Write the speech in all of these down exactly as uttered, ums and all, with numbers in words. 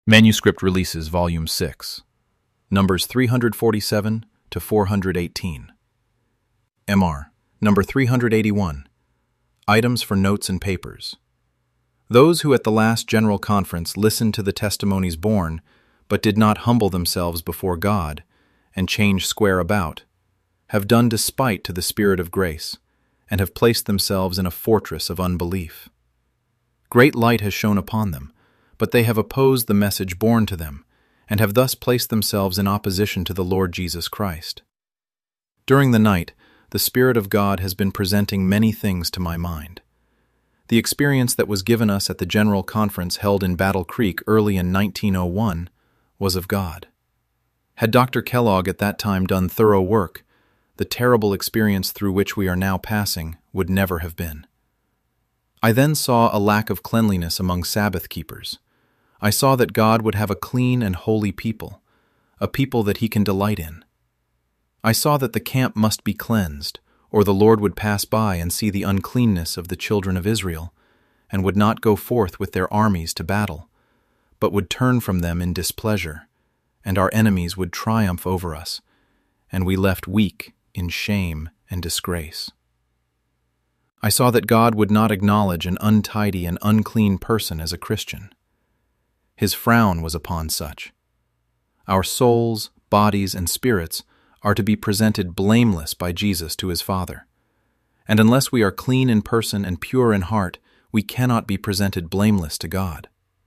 Manuscript Releases, Volume six, Numbers three hundred forty-seven to four hundred eighteen. M R, Number three hundred eighty-one, Items for Notes and Papers. Those who at the last General Conference listened to the testimonies borne, but did not humble themselves before God, and change square about, have done despite to the Spirit of grace, and have placed themselves in a fortress of unbelief. Great light has shone upon them, but they have opposed the message borne to them, and have thus placed themselves in opposition to the Lord Jesus Christ. During the night, the Spirit of God has been presenting many things to my mind. The experience that was given us at the General Conference held in Battle Creek early in nineteen oh one was of God. Had Doctor Kellogg at that time done thorough work, the terrible experience through which we are now passing would never have been. I then saw a lack of cleanliness among Sabbath keepers. I saw that God would have a clean and holy people, a people that He can delight in. I saw that the camp must be cleansed, or the Lord would pass by and see the uncleanness of the children of Israel, and would not go forth with their armies to battle, but would turn from them in displeasure, and our enemies would triumph over us, and we left weak in shame and disgrace. I saw that God would not acknowledge an untidy and unclean person as a Christian. His frown was upon such. Our souls, bodies, and spirits are to be presented blameless by Jesus to His Father. And unless we are clean in person and pure in heart, we cannot be presented blameless to God.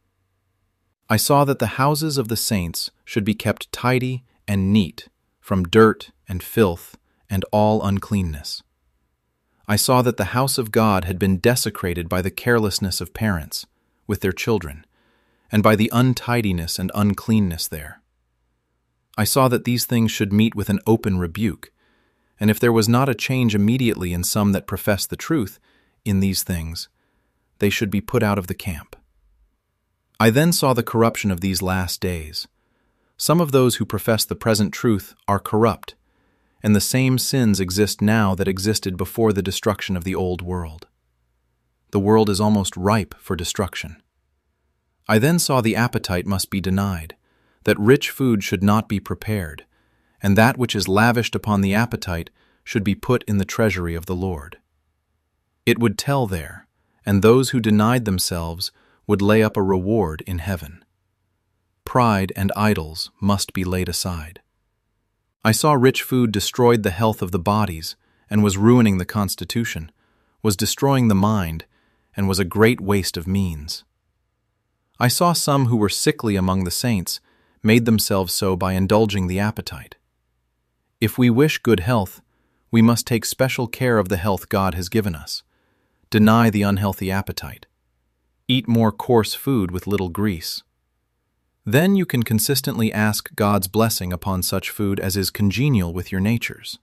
I saw that the houses of the saints should be kept tidy and neat from dirt and filth and all uncleanness. I saw that the house of God had been desecrated by the carelessness of parents with their children, and by the untidiness and uncleanness there. I saw that these things should meet with an open rebuke, and if there was not a change immediately in some that profess the truth in these things, they should be put out of the camp. I then saw the corruption of these last days. Some of those who profess the present truth are corrupt, and the same sins exist now that existed before the destruction of the old world. The world is almost ripe for destruction. I then saw the appetite must be denied, that rich food should not be prepared, and that which is lavished upon the appetite should be put in the treasury of the Lord. It would tell there, and those who denied themselves would lay up a reward in heaven. Pride and idols must be laid aside. I saw rich food destroyed the health of the bodies and was ruining the constitution, was destroying the mind, and was a great waste of means. I saw some who were sickly among the saints made themselves so by indulging the appetite. If we wish good health, we must take special care of the health God has given us. Deny the unhealthy appetite. Eat more coarse food with little grease. Then you can consistently ask God's blessing upon such food as is congenial with your natures.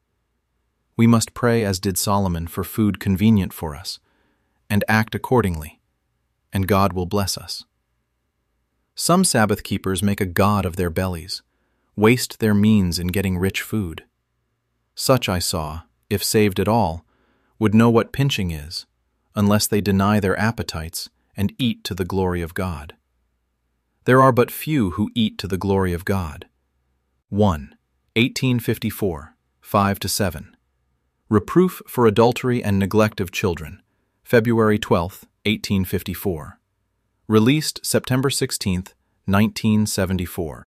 We must pray as did Solomon for food convenient for us, and act accordingly, and God will bless us. Some Sabbath keepers make a god of their bellies, waste their means in getting rich food. Such I saw, if saved at all, would know what pinching is, unless they deny their appetites and eat to the glory of God. There are but few who eat to the glory of God. one. eighteen fifty-four, five to seven. Reproof for Adultery and Neglect of Children, February twelfth, eighteen fifty-four. Released September sixteenth, nineteen seventy-four.